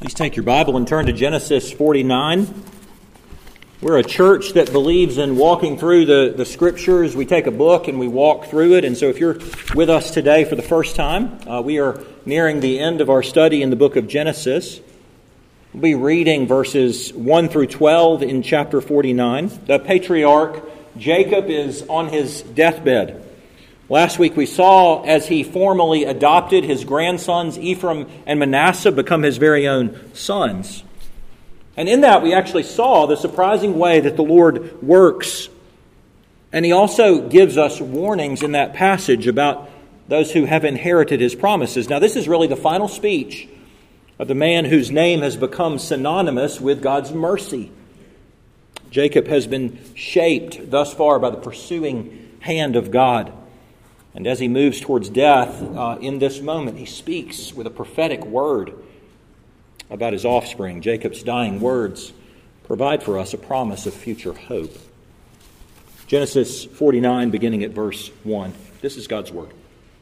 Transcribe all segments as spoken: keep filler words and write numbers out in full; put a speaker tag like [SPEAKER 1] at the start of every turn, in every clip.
[SPEAKER 1] Please take your Bible and turn to Genesis forty-nine. We're a church that believes in walking through the, the Scriptures. We take a book and we walk through it. And so if you're with us today for the first time, uh, we are nearing the end of our study in the book of Genesis. We'll be reading verses one through twelve in chapter forty-nine. The patriarch Jacob is on his deathbed. Last week we saw as he formally adopted his grandsons Ephraim and Manasseh become his very own sons. And in that we actually saw the surprising way that the Lord works. And he also gives us warnings in that passage about those who have inherited his promises. Now this is really the final speech of the man whose name has become synonymous with God's mercy. Jacob has been shaped thus far by the pursuing hand of God. And as he moves towards death, uh, in this moment, he speaks with a prophetic word about his offspring. Jacob's dying words provide for us a promise of future hope. Genesis forty-nine, beginning at verse one. This is God's word.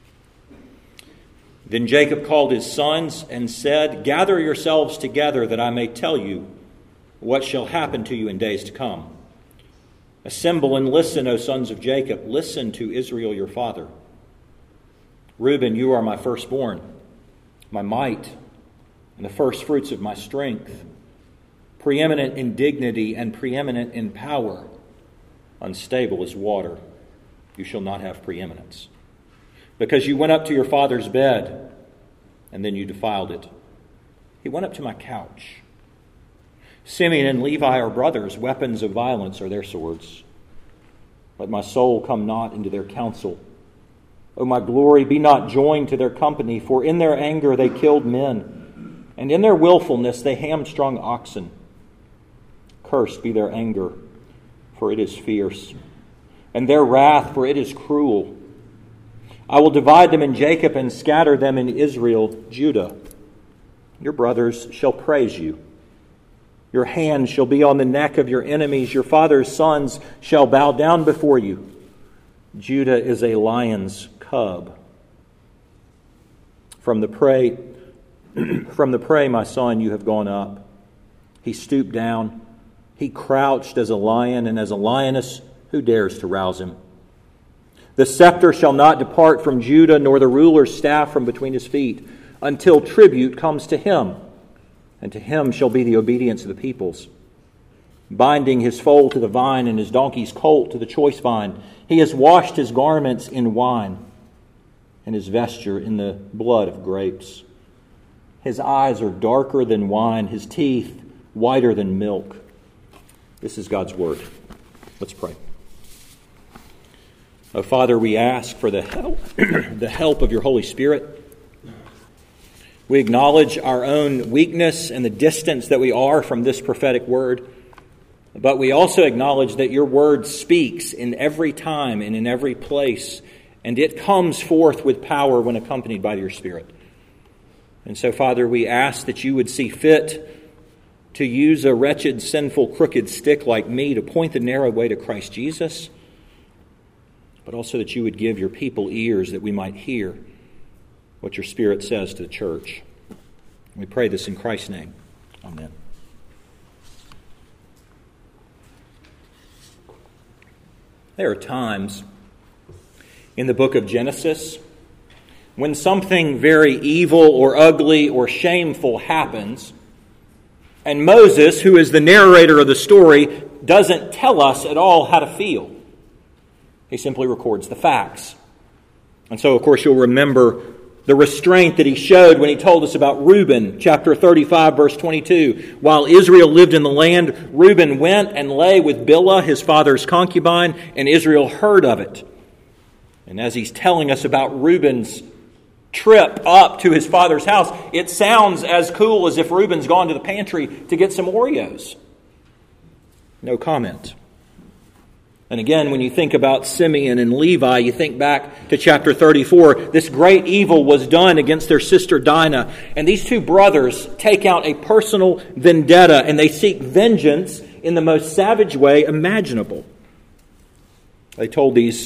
[SPEAKER 1] Then Jacob called his sons and said, "Gather yourselves together that I may tell you what shall happen to you in days to come. Assemble and listen, O sons of Jacob. Listen to Israel your father. Reuben, you are my firstborn, my might, and the first fruits of my strength, preeminent in dignity and preeminent in power, unstable as water. You shall not have preeminence. Because you went up to your father's bed, and then you defiled it. He went up to my couch. Simeon and Levi are brothers. Weapons of violence are their swords. Let my soul come not into their counsel. O my glory, be not joined to their company, for in their anger they killed men, and in their willfulness they hamstrung oxen. Cursed be their anger, for it is fierce, and their wrath, for it is cruel. I will divide them in Jacob and scatter them in Israel, Judah. Your brothers shall praise you. Your hand shall be on the neck of your enemies. Your father's sons shall bow down before you. Judah is a lion's cub. From the prey, from the prey, my son, you have gone up. He stooped down. He crouched as a lion, and as a lioness, who dares to rouse him? The scepter shall not depart from Judah, nor the ruler's staff from between his feet, until tribute comes to him. And to him shall be the obedience of the peoples. Binding his foal to the vine and his donkey's colt to the choice vine, he has washed his garments in wine and his vesture in the blood of grapes. His eyes are darker than wine, his teeth whiter than milk. This is God's word. Let's pray. Oh, Father, we ask for the help, the help of your Holy Spirit. We acknowledge our own weakness and the distance that we are from this prophetic word. But we also acknowledge that your word speaks in every time and in every place. And it comes forth with power when accompanied by your Spirit. And so, Father, we ask that you would see fit to use a wretched, sinful, crooked stick like me to point the narrow way to Christ Jesus. But also that you would give your people ears that we might hear what your Spirit says to the church. We pray this in Christ's name. Amen. There are times in the book of Genesis when something very evil or ugly or shameful happens, and Moses, who is the narrator of the story, doesn't tell us at all how to feel. He simply records the facts. And so, of course, you'll remember the restraint that he showed when he told us about Reuben, chapter thirty-five, verse twenty-two. While Israel lived in the land, Reuben went and lay with Bilhah, his father's concubine, and Israel heard of it. And as he's telling us about Reuben's trip up to his father's house, it sounds as cool as if Reuben's gone to the pantry to get some Oreos. No comment. And again, when you think about Simeon and Levi, you think back to chapter thirty-four. This great evil was done against their sister Dinah. And these two brothers take out a personal vendetta, and they seek vengeance in the most savage way imaginable. They told these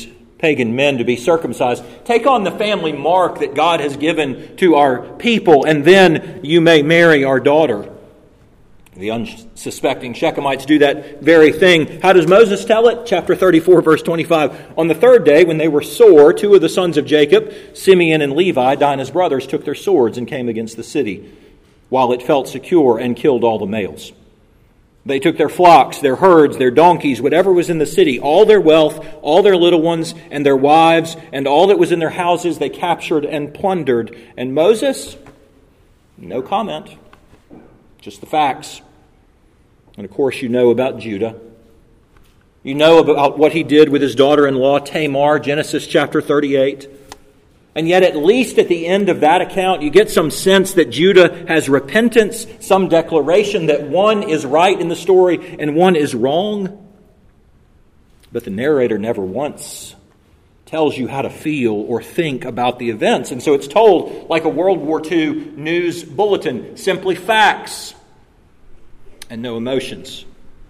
[SPEAKER 1] pagan men to be circumcised. Take on the family mark that God has given to our people, and then you may marry our daughter. The unsuspecting Shechemites do that very thing. How does Moses tell it? Chapter thirty-four, verse twenty-five. On the third day, when they were sore, two of the sons of Jacob, Simeon and Levi, Dinah's brothers, took their swords and came against the city, while it felt secure, and killed all the males. They took their flocks, their herds, their donkeys, whatever was in the city, all their wealth, all their little ones, and their wives, and all that was in their houses they captured and plundered. And Moses, no comment, just the facts. And of course you know about Judah. You know about what he did with his daughter-in-law Tamar, Genesis chapter thirty-eight. And yet at least at the end of that account, you get some sense that Judah has repentance, some declaration that one is right in the story and one is wrong. But the narrator never once tells you how to feel or think about the events. And so it's told like a World War Two news bulletin, simply facts and no emotions.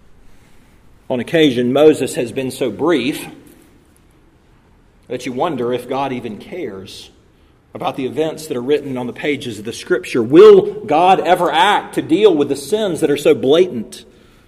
[SPEAKER 1] On occasion, Moses has been so brief that you wonder if God even cares about the events that are written on the pages of the Scripture. Will God ever act to deal with the sins that are so blatant?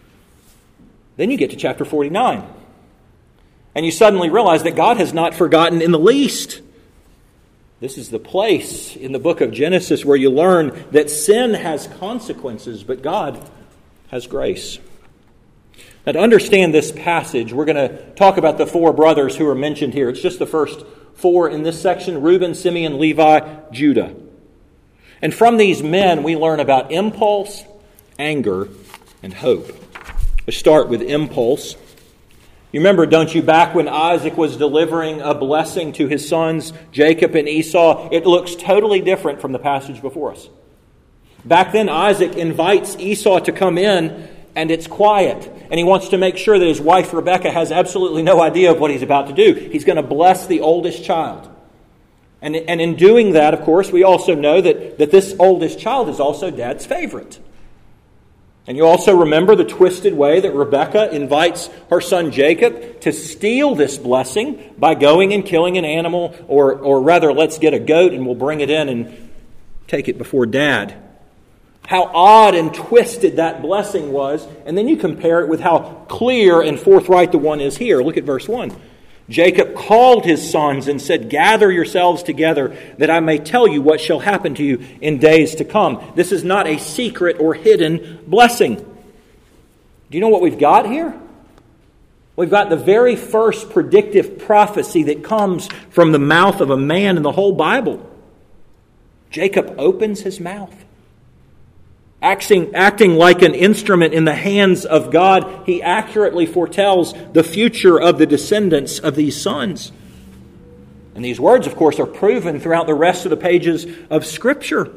[SPEAKER 1] Then you get to chapter forty-nine, and you suddenly realize that God has not forgotten in the least. This is the place in the book of Genesis where you learn that sin has consequences, but God has grace. Now, to understand this passage, we're going to talk about the four brothers who are mentioned here. It's just the first four in this section: Reuben, Simeon, Levi, Judah. And from these men, we learn about impulse, anger, and hope. Let's start with impulse. You remember, don't you, back when Isaac was delivering a blessing to his sons, Jacob and Esau, it looks totally different from the passage before us. Back then, Isaac invites Esau to come in, and it's quiet. And he wants to make sure that his wife Rebekah has absolutely no idea of what he's about to do. He's going to bless the oldest child. And, and in doing that, of course, we also know that, that this oldest child is also Dad's favorite. And you also remember the twisted way that Rebekah invites her son Jacob to steal this blessing by going and killing an animal, or, or rather, let's get a goat and we'll bring it in and take it before Dad. How odd and twisted that blessing was. And then you compare it with how clear and forthright the one is here. Look at verse one. Jacob called his sons and said, "Gather yourselves together, that I may tell you what shall happen to you in days to come." This is not a secret or hidden blessing. Do you know what we've got here? We've got the very first predictive prophecy that comes from the mouth of a man in the whole Bible. Jacob opens his mouth. Acting, acting like an instrument in the hands of God, he accurately foretells the future of the descendants of these sons. And these words, of course, are proven throughout the rest of the pages of Scripture.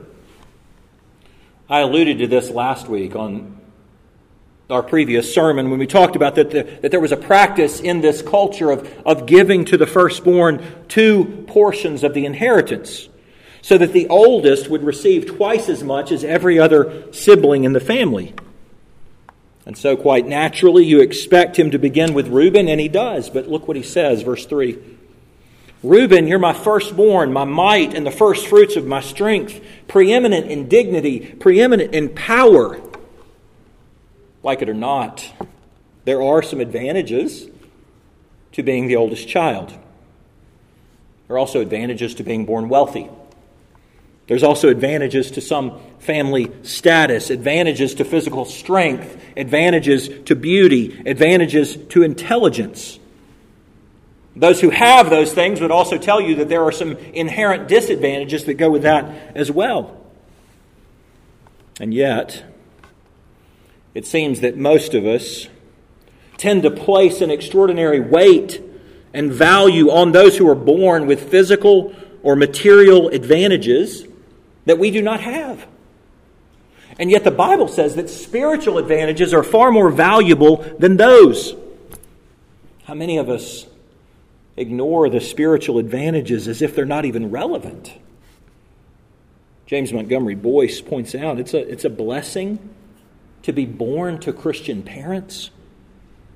[SPEAKER 1] I alluded to this last week on our previous sermon when we talked about that, the, that there was a practice in this culture of, of giving to the firstborn two portions of the inheritance, so that the oldest would receive twice as much as every other sibling in the family. And so quite naturally you expect him to begin with Reuben, and he does. But look what he says, verse three. "Reuben, you're my firstborn, my might, and the first fruits of my strength, preeminent in dignity, preeminent in power." Like it or not, there are some advantages to being the oldest child. There are also advantages to being born wealthy. There's also advantages to some family status, advantages to physical strength, advantages to beauty, advantages to intelligence. Those who have those things would also tell you that there are some inherent disadvantages that go with that as well. And yet, it seems that most of us tend to place an extraordinary weight and value on those who are born with physical or material advantages that we do not have. And yet the Bible says that spiritual advantages are far more valuable than those. How many of us ignore the spiritual advantages as if they're not even relevant? James Montgomery Boyce points out it's a, it's a blessing to be born to Christian parents.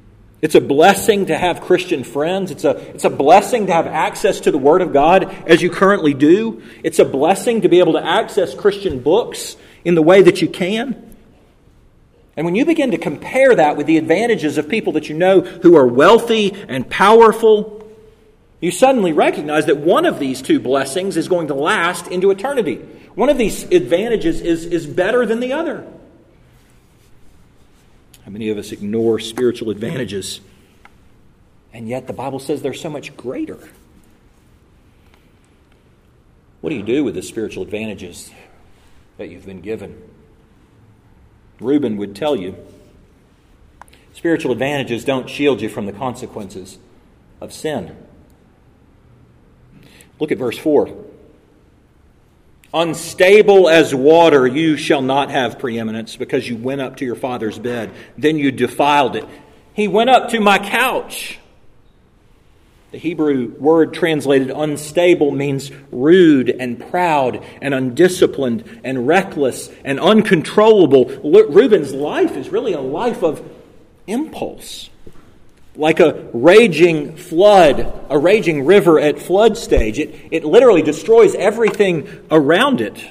[SPEAKER 1] It's a blessing to have Christian friends. It's a, it's a blessing to have access to the Word of God as you currently do. It's a blessing to be able to access Christian books in the way that you can. And when you begin to compare that with the advantages of people that you know who are wealthy and powerful, you suddenly recognize that one of these two blessings is going to last into eternity. One of these advantages is, is better than the other. How many of us ignore spiritual advantages? And yet the Bible says they're so much greater. What do you do with the spiritual advantages that you've been given? Reuben would tell you, spiritual advantages don't shield you from the consequences of sin. Look at verse four. Unstable as water, you shall not have preeminence, because you went up to your father's bed. Then you defiled it. He went up to my couch. The Hebrew word translated unstable means rude and proud and undisciplined and reckless and uncontrollable. Reuben's life is really a life of impulse. Like a raging flood, a raging river at flood stage. It, it literally destroys everything around it.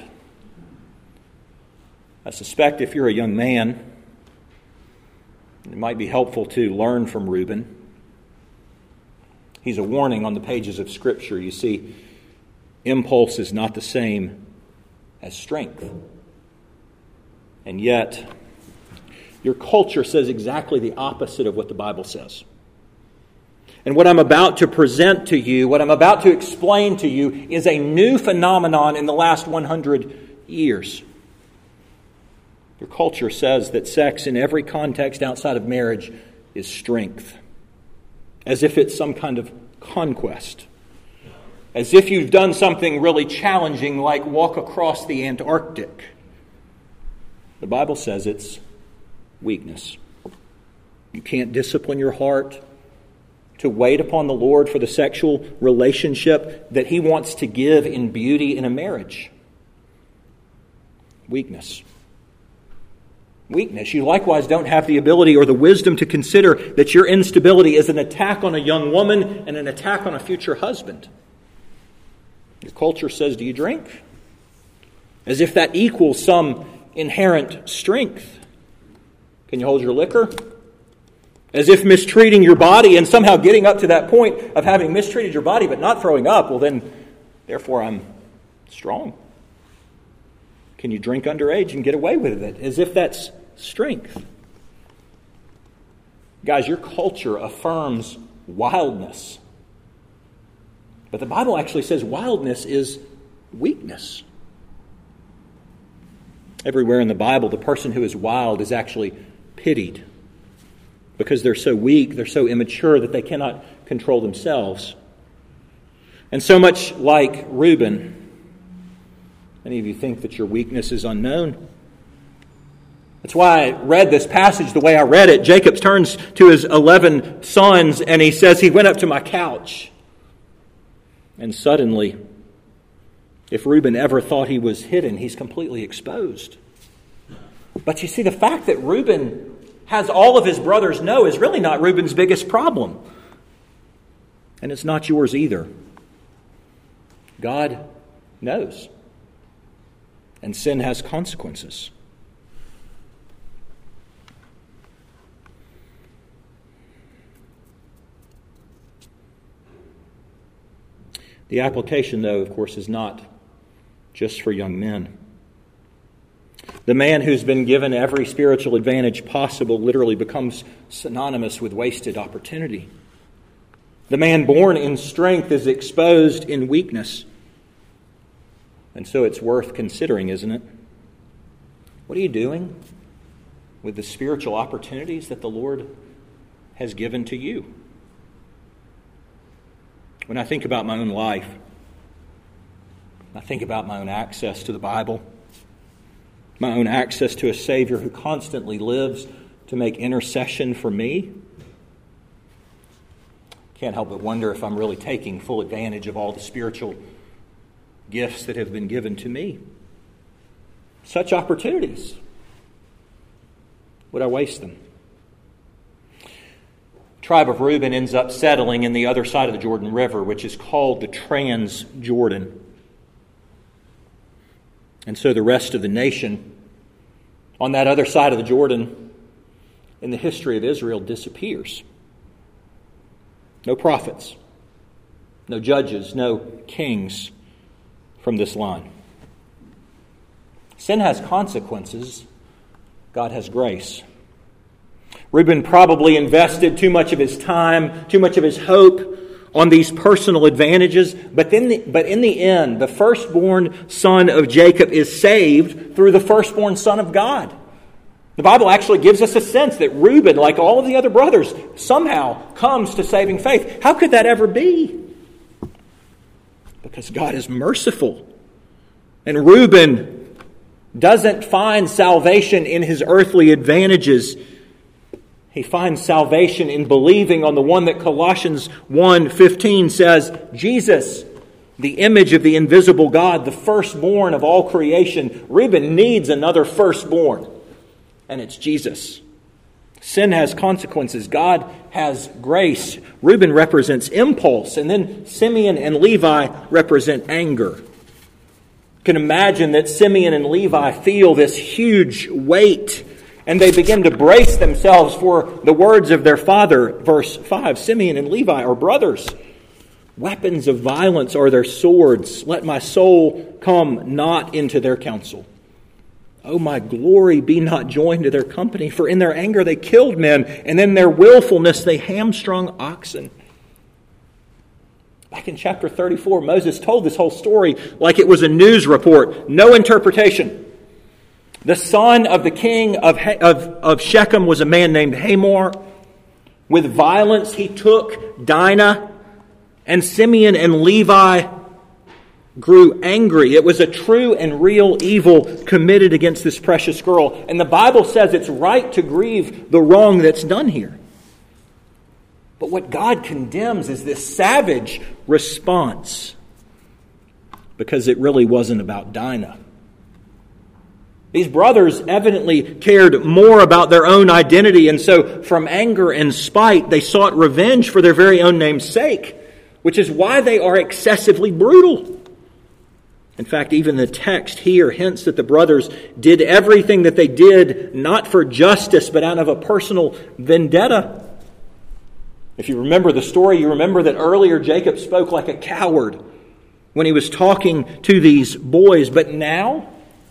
[SPEAKER 1] I suspect if you're a young man, it might be helpful to learn from Reuben. He's a warning on the pages of Scripture. You see, impulse is not the same as strength. And yet, your culture says exactly the opposite of what the Bible says. And what I'm about to present to you, what I'm about to explain to you, is a new phenomenon in the last one hundred years. Your culture says that sex in every context outside of marriage is strength. As if it's some kind of conquest. As if you've done something really challenging like walk across the Antarctic. The Bible says it's weakness. You can't discipline your heart to wait upon the Lord for the sexual relationship that He wants to give in beauty in a marriage. Weakness. Weakness. You likewise don't have the ability or the wisdom to consider that your instability is an attack on a young woman and an attack on a future husband. Your culture says, do you drink? As if that equals some inherent strength. Can you hold your liquor? As if mistreating your body and somehow getting up to that point of having mistreated your body but not throwing up, well then, therefore I'm strong. Can you drink underage and get away with it? As if that's strength. Guys, your culture affirms wildness. But the Bible actually says wildness is weakness. Everywhere in the Bible, the person who is wild is actually pitied. Because they're so weak, they're so immature that they cannot control themselves. And so much like Reuben, many of you think that your weakness is unknown. That's why I read this passage the way I read it. Jacob turns to his eleven sons and he says, he went up to my couch. And suddenly, if Reuben ever thought he was hidden, he's completely exposed. But you see, the fact that Reuben has all of his brothers know is really not Reuben's biggest problem. And it's not yours either. God knows. And sin has consequences. The application, though, of course, is not just for young men. The man who's been given every spiritual advantage possible literally becomes synonymous with wasted opportunity. The man born in strength is exposed in weakness. And so it's worth considering, isn't it? What are you doing with the spiritual opportunities that the Lord has given to you? When I think about my own life, I think about my own access to the Bible, my own access to a Savior who constantly lives to make intercession for me. Can't help but wonder if I'm really taking full advantage of all the spiritual gifts that have been given to me. Such opportunities. Would I waste them? tribe of Reuben ends up settling in the other side of the Jordan River, which is called the Transjordan. And so the rest of the nation on that other side of the Jordan in the history of Israel disappears. No prophets, no judges, no kings from this line. Sin has consequences. God has grace. Reuben probably invested too much of his time, too much of his hope on these personal advantages. But, then the, but in the end, the firstborn son of Jacob is saved through the firstborn son of God. The Bible actually gives us a sense that Reuben, like all of the other brothers, somehow comes to saving faith. How could that ever be? Because God is merciful. And Reuben doesn't find salvation in his earthly advantages. He finds salvation in believing on the one that Colossians one fifteen says, Jesus, the image of the invisible God, the firstborn of all creation. Reuben needs another firstborn, and it's Jesus. Sin has consequences. God has grace. Reuben represents impulse, and then Simeon and Levi represent anger. You can imagine that Simeon and Levi feel this huge weight, and they begin to brace themselves for the words of their father. Verse five, Simeon and Levi are brothers. Weapons of violence are their swords. Let my soul come not into their counsel. Oh, my glory be not joined to their company, for in their anger they killed men, and in their willfulness they hamstrung oxen. Back in chapter thirty-four, Moses told this whole story like it was a news report. No interpretation. The son of the king of, of, of Shechem was a man named Hamor. With violence he took Dinah, and Simeon and Levi grew angry. It was a true and real evil committed against this precious girl. And the Bible says it's right to grieve the wrong that's done here. But what God condemns is this savage response, because it really wasn't about Dinah. These brothers evidently cared more about their own identity, and so from anger and spite, they sought revenge for their very own name's sake, which is why they are excessively brutal. In fact, even the text here hints that the brothers did everything that they did not for justice, but out of a personal vendetta. If you remember the story, you remember that earlier Jacob spoke like a coward when he was talking to these boys, but now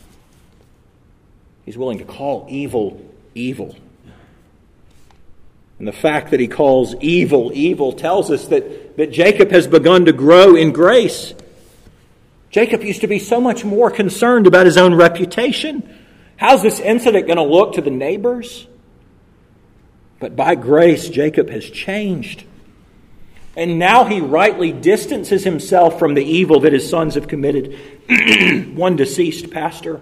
[SPEAKER 1] he's willing to call evil, evil. And the fact that he calls evil, evil tells us that, that Jacob has begun to grow in grace. Jacob used to be so much more concerned about his own reputation. How's this incident going to look to the neighbors? But by grace, Jacob has changed. And now he rightly distances himself from the evil that his sons have committed. One deceased pastor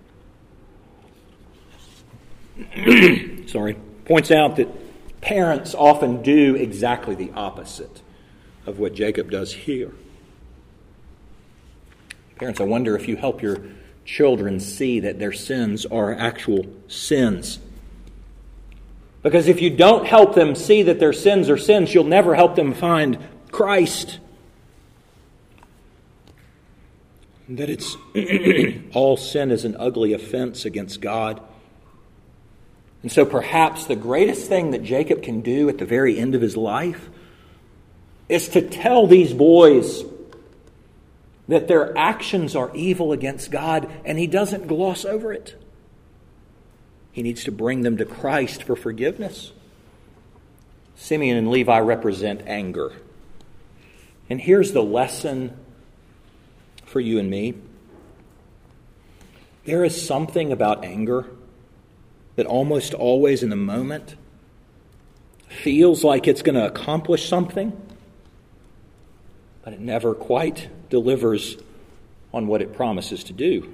[SPEAKER 1] sorry, points out that parents often do exactly the opposite of what Jacob does here. Parents, I wonder if you help your children see that their sins are actual sins. Because if you don't help them see that their sins are sins, you'll never help them find Christ. And that it's all sin is an ugly offense against God. And so perhaps the greatest thing that Jacob can do at the very end of his life is to tell these boys that their actions are evil against God, and he doesn't gloss over it. He needs to bring them to Christ for forgiveness. Simeon and Levi represent anger. And here's the lesson for you and me. There is something about anger that almost always in the moment feels like it's going to accomplish something, but it never quite delivers on what it promises to do.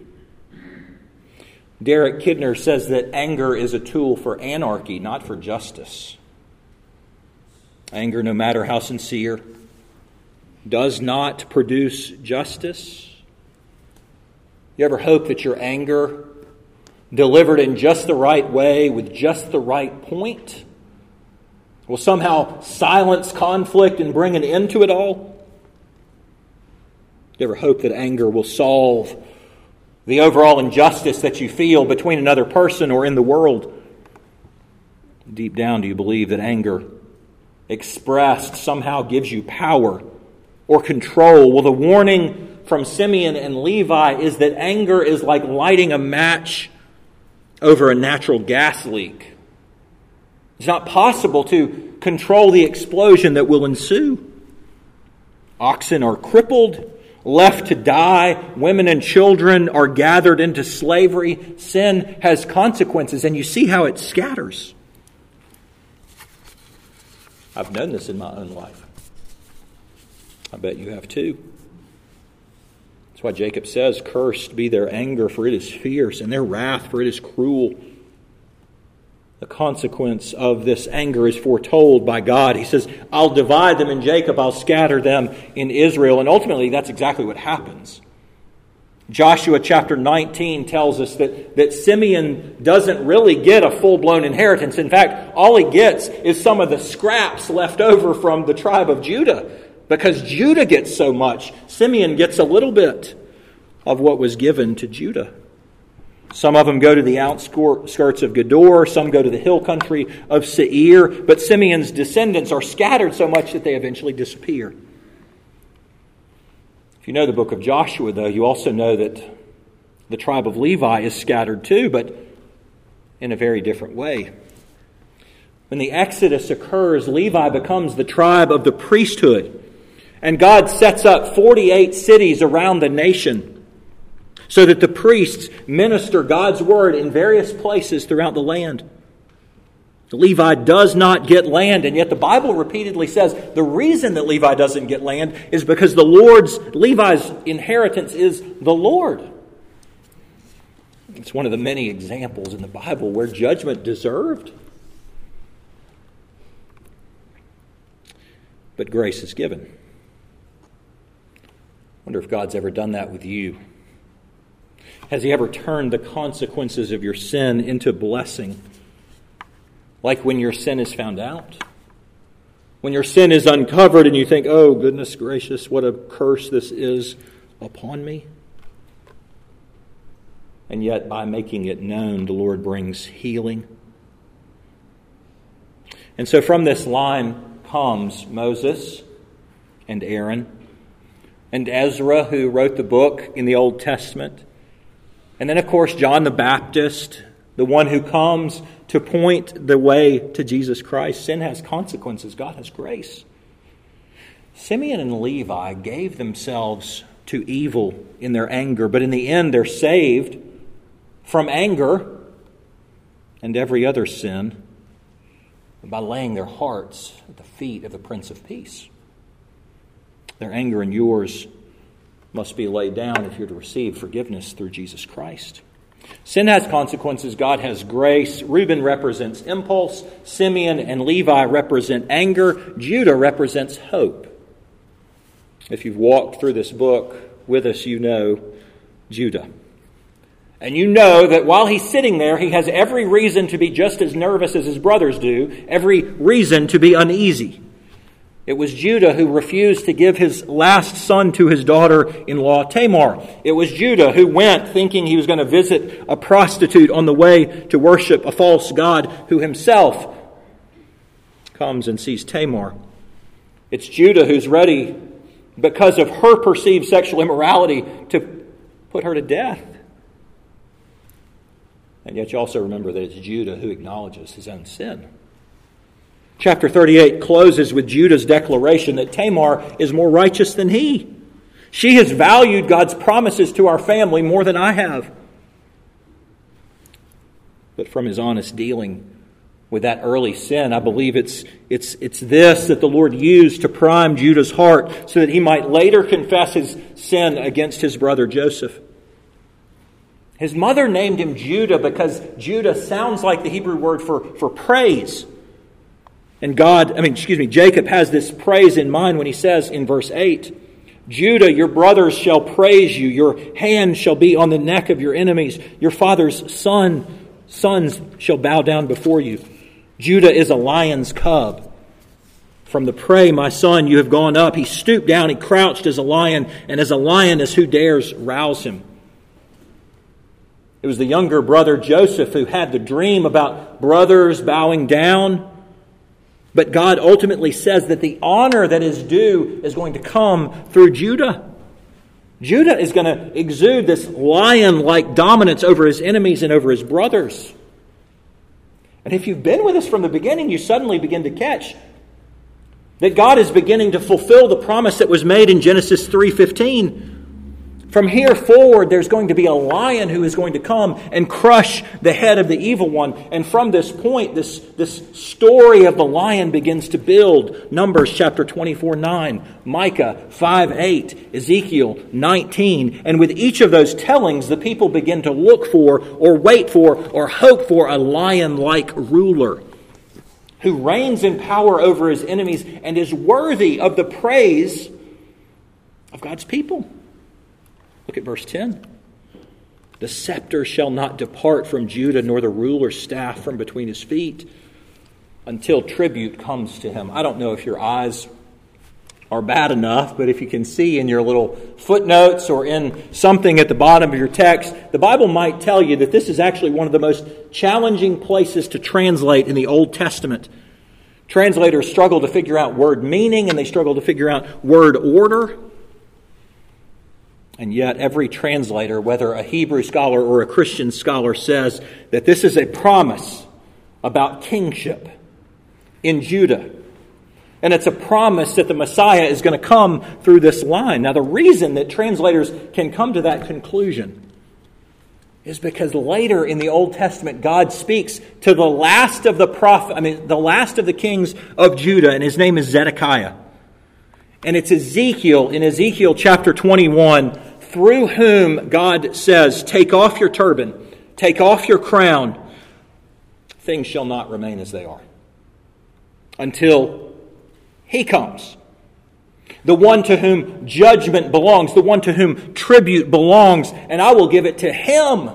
[SPEAKER 1] Derek Kidner says that anger is a tool for anarchy, not for justice. Anger, no matter how sincere, does not produce justice. You ever hope that your anger, delivered in just the right way, with just the right point, will somehow silence conflict and bring an end to it all? Do you ever hope that anger will solve the overall injustice that you feel between another person or in the world? Deep down, do you believe that anger expressed somehow gives you power or control? Well, the warning from Simeon and Levi is that anger is like lighting a match over a natural gas leak. It's not possible to control the explosion that will ensue. Oxen are crippled, left to die. Women and children are gathered into slavery. Sin has consequences, and you see how it scatters. I've known this in my own life. I bet you have too. That's why Jacob says, "Cursed be their anger, for it is fierce, and their wrath, for it is cruel." The consequence of this anger is foretold by God. He says, "I'll divide them in Jacob, I'll scatter them in Israel." And ultimately, that's exactly what happens. Joshua chapter nineteen tells us that, that Simeon doesn't really get a full-blown inheritance. In fact, all he gets is some of the scraps left over from the tribe of Judah. Because Judah gets so much, Simeon gets a little bit of what was given to Judah. Some of them go to the outskirts of Gedor, some go to the hill country of Seir, but Simeon's descendants are scattered so much that they eventually disappear. If you know the book of Joshua, though, you also know that the tribe of Levi is scattered too, but in a very different way. When the Exodus occurs, Levi becomes the tribe of the priesthood, and God sets up forty-eight cities around the nation so that the priests minister God's word in various places throughout the land. Levi does not get land, and yet the Bible repeatedly says the reason that Levi doesn't get land is because the Lord's, Levi's inheritance is the Lord. It's one of the many examples in the Bible where judgment deserved, but grace is given. I wonder if God's ever done that with you. Has He ever turned the consequences of your sin into blessing? Like when your sin is found out. When your sin is uncovered and you think, "Oh, goodness gracious, what a curse this is upon me." And yet, by making it known, the Lord brings healing. And so from this line comes Moses and Aaron and Ezra, who wrote the book in the Old Testament. And then, of course, John the Baptist, the one who comes to point the way to Jesus Christ. Sin has consequences. God has grace. Simeon and Levi gave themselves to evil in their anger, but in the end they're saved from anger and every other sin by laying their hearts at the feet of the Prince of Peace. Their anger and yours must be laid down if you're to receive forgiveness through Jesus Christ. Sin has consequences. God has grace. Reuben represents impulse. Simeon and Levi represent anger. Judah represents hope. If you've walked through this book with us, you know Judah. And you know that while he's sitting there, he has every reason to be just as nervous as his brothers do, every reason to be uneasy. It was Judah who refused to give his last son to his daughter-in-law Tamar. It was Judah who went thinking he was going to visit a prostitute on the way to worship a false god, who himself comes and sees Tamar. It's Judah who's ready, because of her perceived sexual immorality, to put her to death. And yet you also remember that it's Judah who acknowledges his own sin. Chapter thirty-eight closes with Judah's declaration that Tamar is more righteous than he. She has valued God's promises to our family more than I have. But from his honest dealing with that early sin, I believe it's, it's, it's this that the Lord used to prime Judah's heart so that he might later confess his sin against his brother Joseph. His mother named him Judah because Judah sounds like the Hebrew word for, for praise. And God, I mean, excuse me, Jacob has this praise in mind when he says in verse eight, "Judah, your brothers shall praise you. Your hand shall be on the neck of your enemies. Your father's son, sons shall bow down before you." Judah is a lion's cub. From the prey, my son, you have gone up. He stooped down, he crouched as a lion, and as a lioness, who dares rouse him? It was the younger brother Joseph who had the dream about brothers bowing down. But God ultimately says that the honor that is due is going to come through Judah. Judah is going to exude this lion-like dominance over his enemies and over his brothers. And if you've been with us from the beginning, you suddenly begin to catch that God is beginning to fulfill the promise that was made in Genesis three fifteen. From here forward, there's going to be a lion who is going to come and crush the head of the evil one. And from this point, this, this story of the lion begins to build. Numbers chapter twenty-four nine, Micah five eight, Ezekiel nineteen. And with each of those tellings, the people begin to look for or wait for or hope for a lion-like ruler who reigns in power over his enemies and is worthy of the praise of God's people. Look at verse ten. The scepter shall not depart from Judah, nor the ruler's staff from between his feet, until tribute comes to him. I don't know if your eyes are bad enough, but if you can see in your little footnotes or in something at the bottom of your text, the Bible might tell you that this is actually one of the most challenging places to translate in the Old Testament. Translators struggle to figure out word meaning, and they struggle to figure out word order. And yet every translator, whether a Hebrew scholar or a Christian scholar, says that this is a promise about kingship in Judah. And it's a promise that the Messiah is going to come through this line. Now, the reason that translators can come to that conclusion is because later in the Old Testament, God speaks to the last of the prophet, I mean, the last of the kings of Judah, and his name is Zedekiah. And it's Ezekiel in Ezekiel chapter twenty-one, through whom God says, "Take off your turban, take off your crown. Things shall not remain as they are until he comes. The one to whom judgment belongs, the one to whom tribute belongs, and I will give it to him."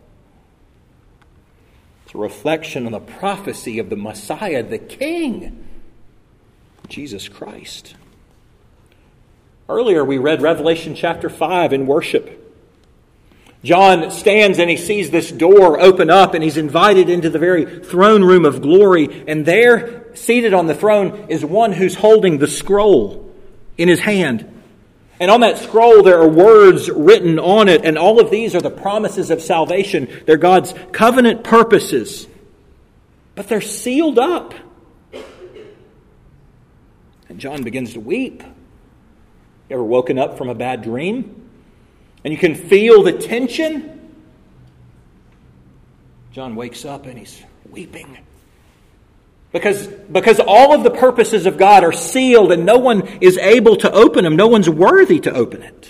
[SPEAKER 1] It's a reflection on the prophecy of the Messiah, the King, Jesus Christ. Earlier we read Revelation chapter five in worship. John stands and he sees this door open up, and he's invited into the very throne room of glory. And there, seated on the throne, is one who's holding the scroll in his hand. And on that scroll there are words written on it, and all of these are the promises of salvation. They're God's covenant purposes. But they're sealed up. And John begins to weep. You ever woken up from a bad dream? And you can feel the tension? John wakes up and he's weeping. Because, because all of the purposes of God are sealed and no one is able to open them. No one's worthy to open it.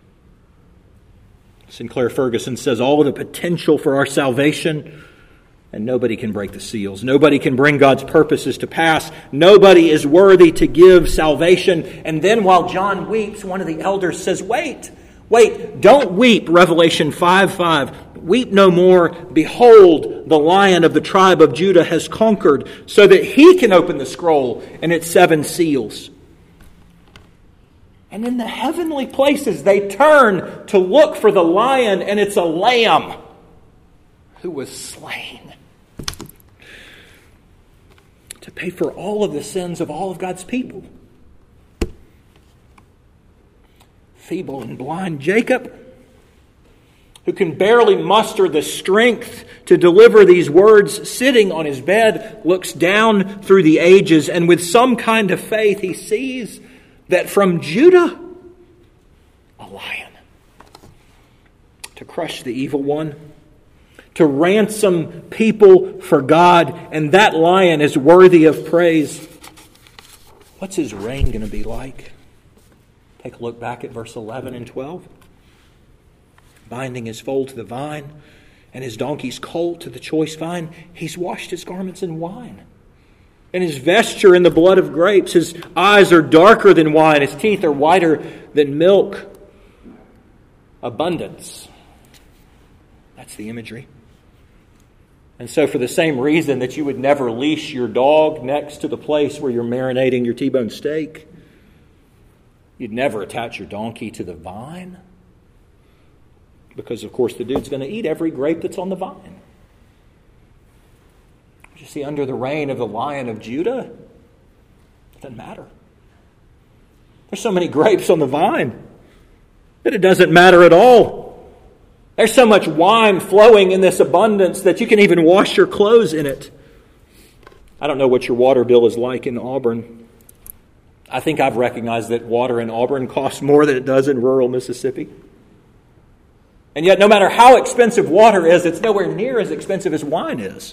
[SPEAKER 1] Sinclair Ferguson says all of the potential for our salvation, and nobody can break the seals. Nobody can bring God's purposes to pass. Nobody is worthy to give salvation. And then while John weeps, one of the elders says, wait, wait, don't weep, Revelation five five. Weep no more. Behold, the Lion of the tribe of Judah has conquered, so that he can open the scroll and its seven seals. And in the heavenly places, they turn to look for the lion, and it's a lamb who was slain to pay for all of the sins of all of God's people. Feeble and blind Jacob, who can barely muster the strength to deliver these words, sitting on his bed, looks down through the ages, and with some kind of faith he sees that from Judah, a lion, to crush the evil one, to ransom people for God, and that lion is worthy of praise. What's his reign going to be like? Take a look back at verse eleven and twelve. Binding his foal to the vine, and his donkey's colt to the choice vine, he's washed his garments in wine, and his vesture in the blood of grapes. His eyes are darker than wine, his teeth are whiter than milk. Abundance. That's the imagery. And so for the same reason that you would never leash your dog next to the place where you're marinating your T-bone steak, you'd never attach your donkey to the vine. Because, of course, the dude's going to eat every grape that's on the vine. You see, under the reign of the Lion of Judah, it doesn't matter. There's so many grapes on the vine that it doesn't matter at all. There's so much wine flowing in this abundance that you can even wash your clothes in it. I don't know what your water bill is like in Auburn. I think I've recognized that water in Auburn costs more than it does in rural Mississippi. And yet, no matter how expensive water is, it's nowhere near as expensive as wine is.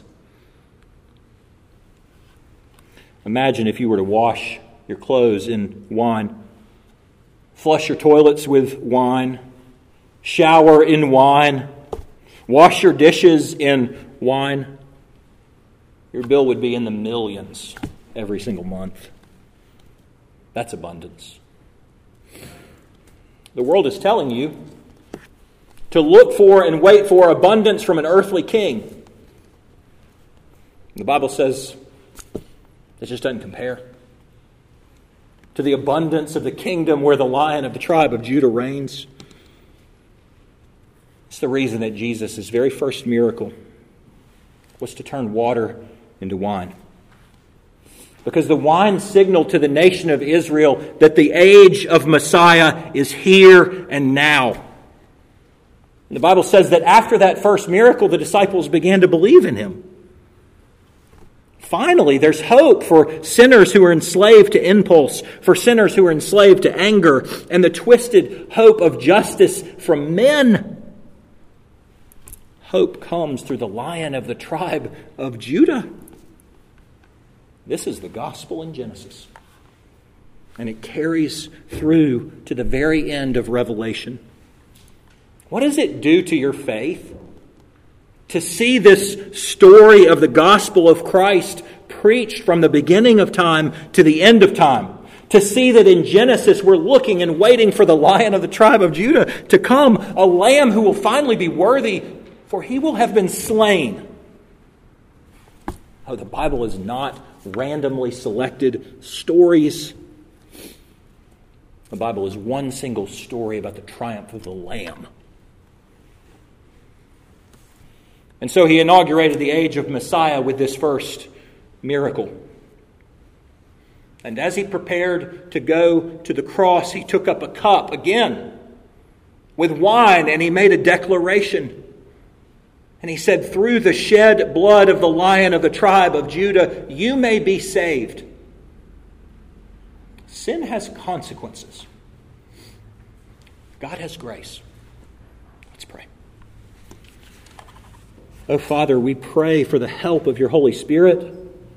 [SPEAKER 1] Imagine if you were to wash your clothes in wine, flush your toilets with wine, shower in wine, wash your dishes in wine. Your bill would be in the millions every single month. That's abundance. The world is telling you to look for and wait for abundance from an earthly king. The Bible says it just doesn't compare to the abundance of the kingdom where the Lion of the tribe of Judah reigns. It's the reason that Jesus' very first miracle was to turn water into wine. Because the wine signaled to the nation of Israel that the age of Messiah is here and now. And the Bible says that after that first miracle, the disciples began to believe in him. Finally, there's hope for sinners who are enslaved to impulse, for sinners who are enslaved to anger, and the twisted hope of justice from men. Hope comes through the Lion of the tribe of Judah. This is the gospel in Genesis. And it carries through to the very end of Revelation. What does it do to your faith to see this story of the gospel of Christ preached from the beginning of time to the end of time? To see that in Genesis we're looking and waiting for the Lion of the tribe of Judah to come, a lamb who will finally be worthy, for he will have been slain. Oh, the Bible is not randomly selected stories. The Bible is one single story about the triumph of the Lamb. And so he inaugurated the age of Messiah with this first miracle. And as he prepared to go to the cross, he took up a cup again with wine and he made a declaration. And he said, through the shed blood of the Lion of the tribe of Judah, you may be saved. Sin has consequences. God has grace. Let's pray. Oh, Father, we pray for the help of your Holy Spirit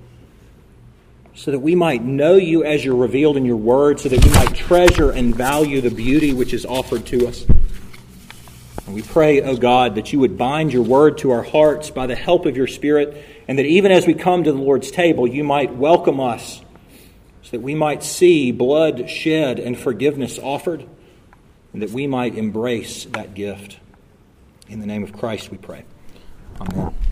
[SPEAKER 1] so that we might know you as you're revealed in your word, so that we might treasure and value the beauty which is offered to us. And we pray, O God, that you would bind your word to our hearts by the help of your Spirit, and that even as we come to the Lord's table, you might welcome us so that we might see blood shed and forgiveness offered, and that we might embrace that gift. In the name of Christ we pray. Amen.